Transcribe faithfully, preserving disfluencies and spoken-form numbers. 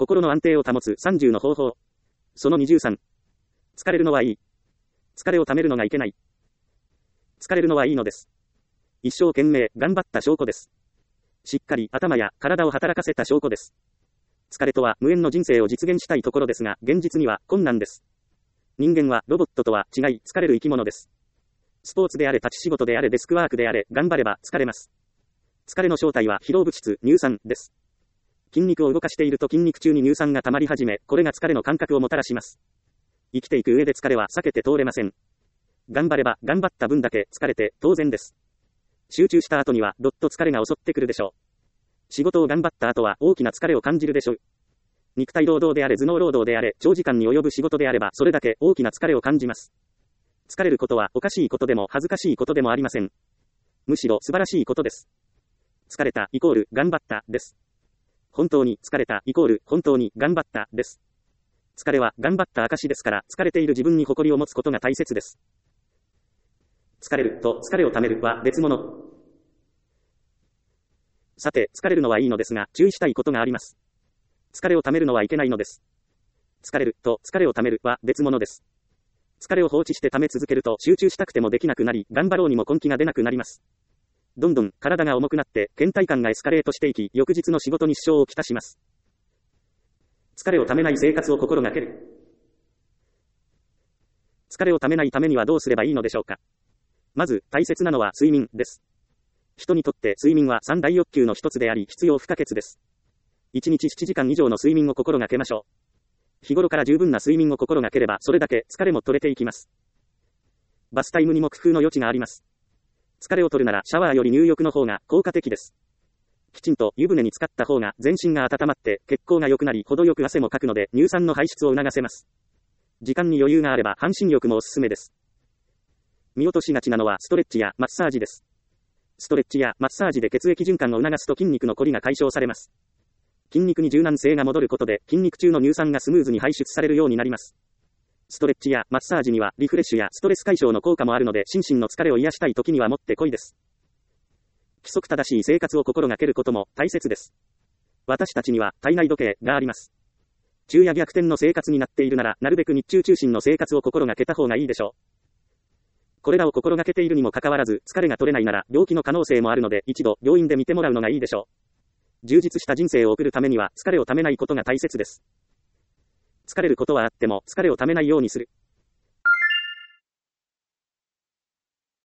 心の安定を保つさんじゅうの方法。そのにじゅうさん。疲れるのはいい。疲れをためるのがいけない。疲れるのはいいのです。一生懸命頑張った証拠です。しっかり頭や体を働かせた証拠です。疲れとは無縁の人生を実現したいところですが、現実には困難です。人間はロボットとは違い疲れる生き物です。スポーツであれ立ち仕事であれデスクワークであれ頑張れば疲れます。疲れの正体は疲労物質、乳酸です。筋肉を動かしていると筋肉中に乳酸が溜まり始め、これが疲れの感覚をもたらします。生きていく上で疲れは避けて通れません。頑張れば頑張った分だけ疲れて当然です。集中した後にはどっと疲れが襲ってくるでしょう。仕事を頑張った後は大きな疲れを感じるでしょう。肉体労働であれ頭脳労働であれ長時間に及ぶ仕事であればそれだけ大きな疲れを感じます。疲れることはおかしいことでも恥ずかしいことでもありません。むしろ素晴らしいことです。疲れたイコール頑張ったです。本当に疲れたイコール本当に頑張ったです。疲れは頑張った証ですから疲れている自分に誇りを持つことが大切です。疲れると疲れをためるは別物。さて、疲れるのはいいのですが、注意したいことがあります。疲れをためるのはいけないのです。疲れると疲れをためるは別物です。疲れを放置してため続けると集中したくてもできなくなり、頑張ろうにも根気が出なくなります。どんどん体が重くなって、倦怠感がエスカレートしていき、翌日の仕事に支障をきたします。疲れをためない生活を心がける。疲れをためないためにはどうすればいいのでしょうか。まず、大切なのは睡眠です。人にとって睡眠は三大欲求の一つであり、必要不可欠です。いちにちしちじかん以上の睡眠を心がけましょう。日頃から十分な睡眠を心がければ、それだけ疲れも取れていきます。バスタイムにも工夫の余地があります。疲れを取るならシャワーより入浴の方が効果的です。きちんと湯船に浸かった方が全身が温まって血行が良くなり、程よく汗もかくので乳酸の排出を促せます。時間に余裕があれば半身浴もおすすめです。見落としがちなのはストレッチやマッサージです。ストレッチやマッサージで血液循環を促すと筋肉のこりが解消されます。筋肉に柔軟性が戻ることで筋肉中の乳酸がスムーズに排出されるようになります。ストレッチやマッサージにはリフレッシュやストレス解消の効果もあるので、心身の疲れを癒したい時にはもってこいです。規則正しい生活を心がけることも大切です。私たちには体内時計があります。昼夜逆転の生活になっているなら、なるべく日中中心の生活を心がけた方がいいでしょう。これらを心がけているにもかかわらず、疲れが取れないなら病気の可能性もあるので、一度病院で見てもらうのがいいでしょう。充実した人生を送るためには疲れをためないことが大切です。疲れることはあっても疲れをためないようにする。